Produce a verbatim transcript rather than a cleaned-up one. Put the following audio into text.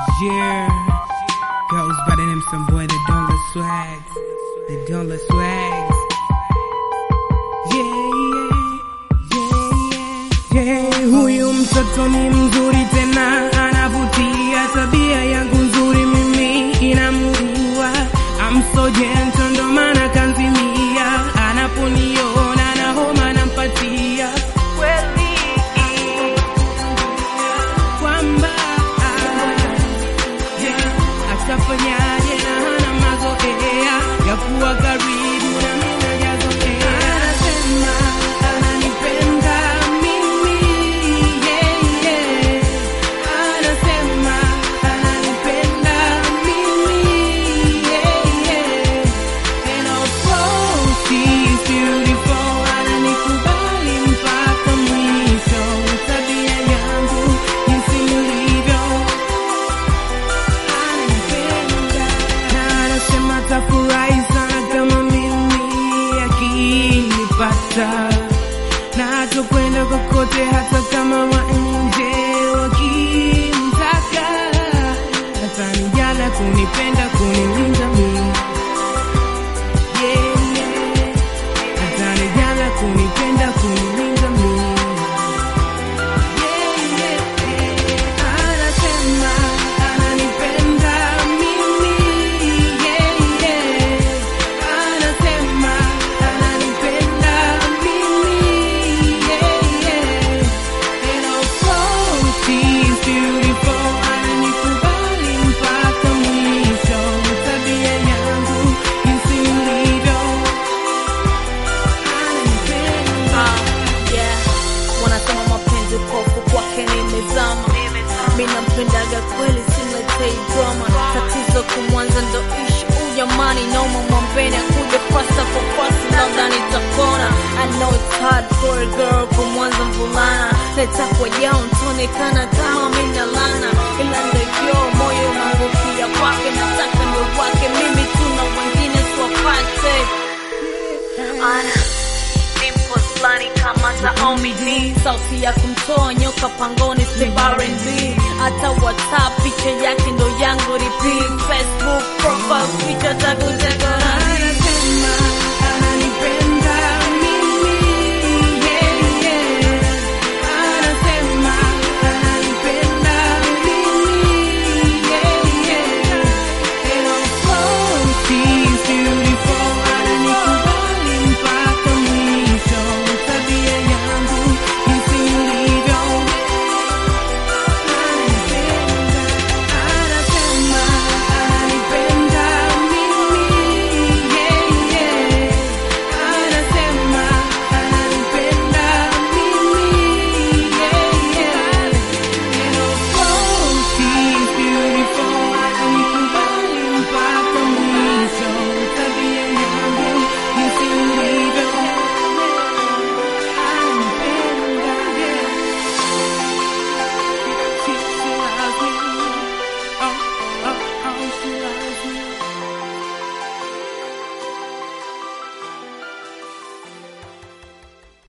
Yeah, goes by the name some boy that don't let swags, that don't let swags. Yeah, yeah, yeah, yeah. Huyu mtoto ni mzuri tena anavutia, tabia yangu nzuri mimi inamuua. I'm so gentle ndo maana kanzimia, anaponiona na homa nampatia kweli kwamba atafanyaje na hana mazoea ya kuwa karibu na mimi najazoea. Anasema ananipenda mimi, yeah, yeah. Anasema ananipenda mimi, yeah, yeah. And of course she's beautiful, ananikubali mpaka mwisho. Tabia yangu jinsi nilivyo tafurahi sana kama mimi akinipata, na hatokwenda kokote hata kama wa nje wakimtaka. Atanijala kunipenda kunilinda mimi, yeah, yeah. Atanijala kunipenda kunilinda mimi, yeah, yeah. Anasema ananipenda mimi, yeah, yeah. Anasema ananipenda mimi, yeah, yeah. And of course she's beautiful, ananikubali mpaka mwisho. Tabia yangu jinsi nilivyo ananipenda. Ah, yeah. Wanasema mapenzi pofu kwake nimezama, mimi nampendaga kweli, siletei drama. Tatizo kumwanza ndo ishi ujamani, nauma mwambeni akuja pasta for pasta, labda nitakona. I know it's hard for a girl kumwanza mvulana, letakwa yao ntonekana kama mina lana, ila ndivyo moyo unarukia kwake, nataka ndio wake mimi, tuna wengine swapate. Ana dimples flani kama za Omid, sauti ya kumtoa nyoka pangoni, Steve R and B. Hata WhatsApp picha yake ndo yangu repeat, Facebook profile picha tagu tagu